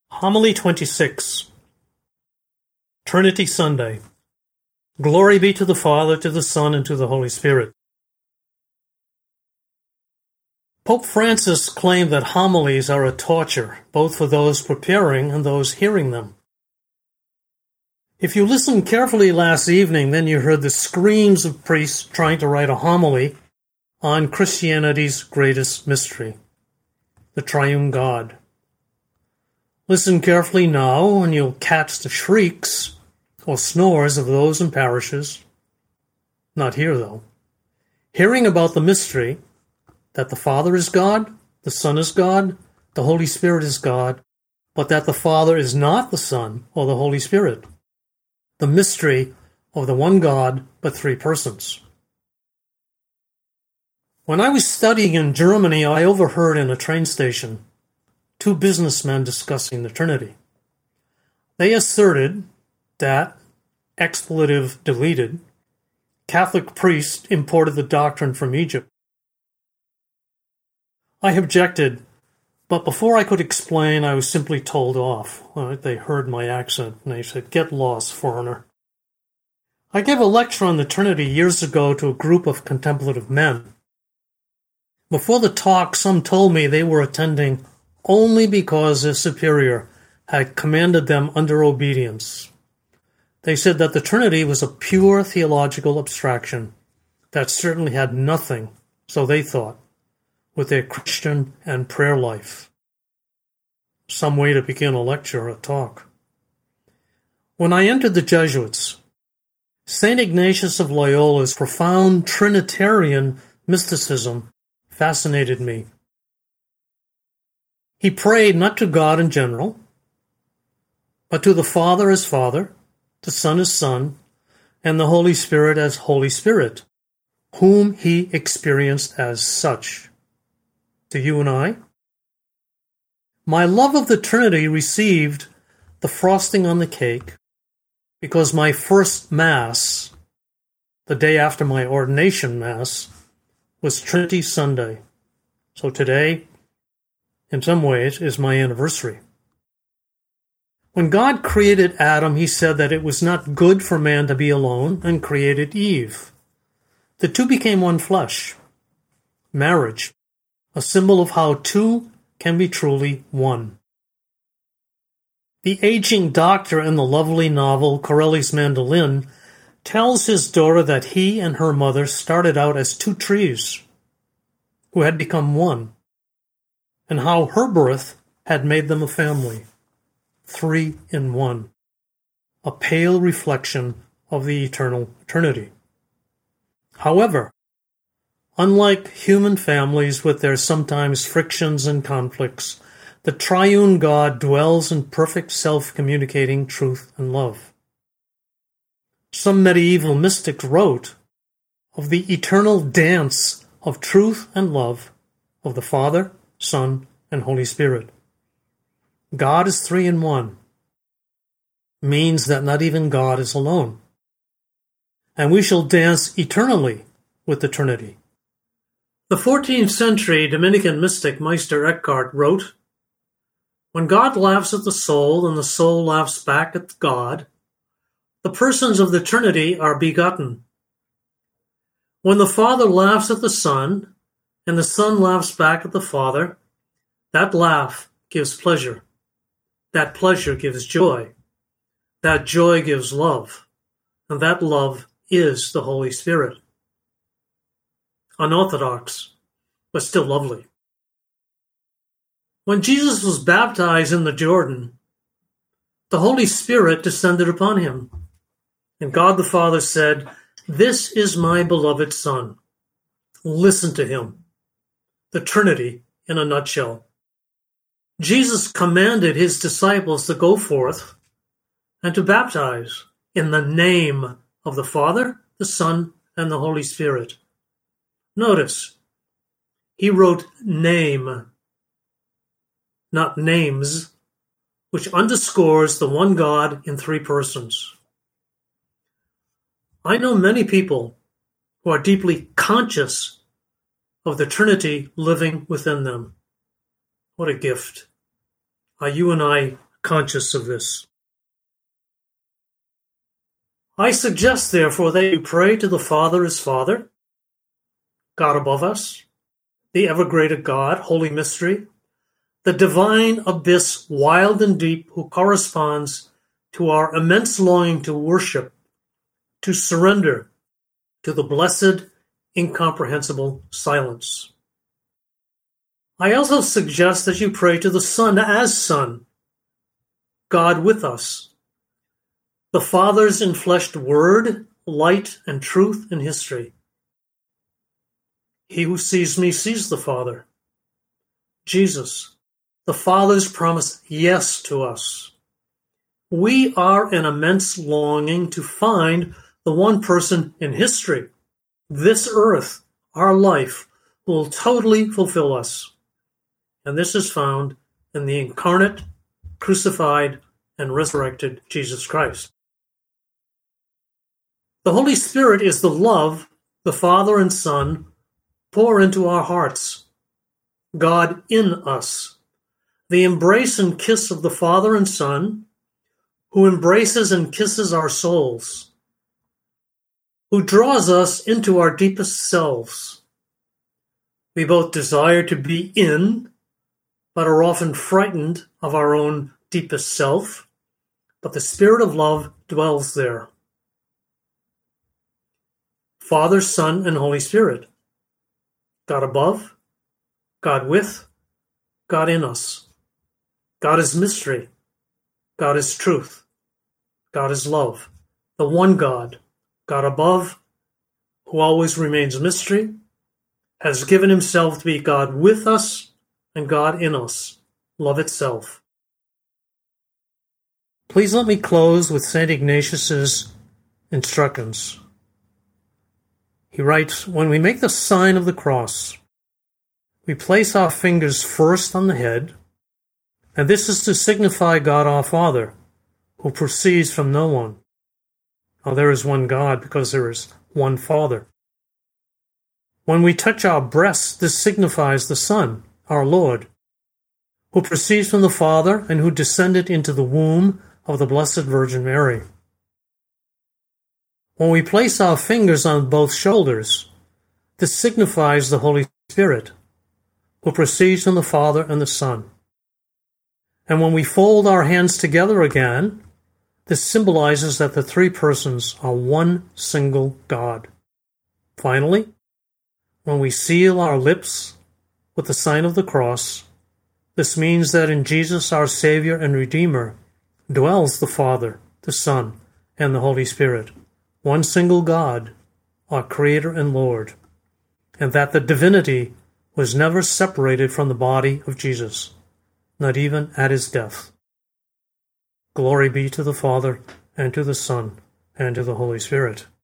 Homily 26, Trinity Sunday. Glory be to the Father, to the Son, and to the Holy Spirit. Pope Francis claimed that homilies are a torture, both for those preparing and those hearing them. If you listened carefully last evening, then you heard the screams of priests trying to write a homily on Christianity's greatest mystery, the Triune God. Listen carefully now, and you'll catch the shrieks or snores of those in parishes. Not here, though. Hearing about the mystery that the Father is God, the Son is God, the Holy Spirit is God, but that the Father is not the Son or the Holy Spirit. The mystery of the one God, but three persons. When I was studying in Germany, I overheard in a train station two businessmen discussing the Trinity. They asserted that, expletive deleted, Catholic priests imported the doctrine from Egypt. I objected, but before I could explain, I was simply told off. They heard my accent, and they said, "Get lost, foreigner." I gave a lecture on the Trinity years ago to a group of contemplative men. Before the talk, some told me they were attending only because their superior had commanded them under obedience. They said that the Trinity was a pure theological abstraction that certainly had nothing, so they thought, with their Christian and prayer life. Some way to begin a lecture or a talk. When I entered the Jesuits, St. Ignatius of Loyola's profound Trinitarian mysticism fascinated me. He prayed not to God in general, but to the Father as Father, the Son as Son, and the Holy Spirit as Holy Spirit, whom he experienced as such. To you and I? My love of the Trinity received the frosting on the cake because my first Mass, the day after my ordination Mass, was Trinity Sunday. So today, in some ways, is my anniversary. When God created Adam, he said that it was not good for man to be alone, and created Eve. The two became one flesh. Marriage, a symbol of how two can be truly one. The aging doctor in the lovely novel Corelli's Mandolin tells his daughter that he and her mother started out as two trees who had become one, and how her birth had made them a family, three in one, a pale reflection of the eternal Trinity. However, unlike human families with their sometimes frictions and conflicts, the triune God dwells in perfect self-communicating truth and love. Some medieval mystics wrote of the eternal dance of truth and love of the Father, Son, and Holy Spirit. God is three in one, means that not even God is alone. And we shall dance eternally with the Trinity. The 14th century Dominican mystic Meister Eckhart wrote, "When God laughs at the soul and the soul laughs back at God, the persons of the Trinity are begotten. When the Father laughs at the Son, and the Son laughs back at the Father, that laugh gives pleasure. That pleasure gives joy. That joy gives love. And that love is the Holy Spirit." Unorthodox, but still lovely. When Jesus was baptized in the Jordan, the Holy Spirit descended upon him. And God the Father said, "This is my beloved Son. Listen to him." The Trinity in a nutshell. Jesus commanded his disciples to go forth and to baptize in the name of the Father, the Son, and the Holy Spirit. Notice, he wrote name, not names, which underscores the one God in three persons. I know many people who are deeply conscious of the Trinity living within them. What a gift. Are you and I conscious of this. I suggest, therefore, that you pray to the Father as Father, God above us, the ever greater God, holy mystery, the divine abyss, wild and deep, who corresponds to our immense longing to worship, to surrender to the blessed, incomprehensible silence. I also suggest that you pray to the Son as Son, God with us, the Father's enfleshed Word, light and truth in history. He who sees me sees the Father. Jesus, the Father's promised yes to us. We are an immense longing to find the one person in history, this earth, our life, who will totally fulfill us. And this is found in the incarnate, crucified, and resurrected Jesus Christ. The Holy Spirit is the love the Father and Son pour into our hearts, God in us, the embrace and kiss of the Father and Son, who embraces and kisses our souls, who draws us into our deepest selves. We both desire to be in, but are often frightened of our own deepest self, but the Spirit of love dwells there. Father, Son, and Holy Spirit, God above, God with, God in us. God is mystery. God is truth. God is love. The one God, God above, who always remains mystery, has given himself to be God with us and God in us, love itself. Please let me close with St. Ignatius's instructions. He writes, when we make the sign of the cross, we place our fingers first on the head, and this is to signify God our Father, who proceeds from no one. Now there is one God because there is one Father. When we touch our breasts, this signifies the Son, our Lord, who proceeds from the Father and who descended into the womb of the Blessed Virgin Mary. When we place our fingers on both shoulders, this signifies the Holy Spirit, who proceeds from the Father and the Son. And when we fold our hands together again, this symbolizes that the three persons are one single God. Finally, when we seal our lips with the sign of the cross, this means that in Jesus, our Savior and Redeemer, dwells the Father, the Son, and the Holy Spirit, one single God, our Creator and Lord, and that the divinity was never separated from the body of Jesus, not even at his death. Glory be to the Father, and to the Son, and to the Holy Spirit.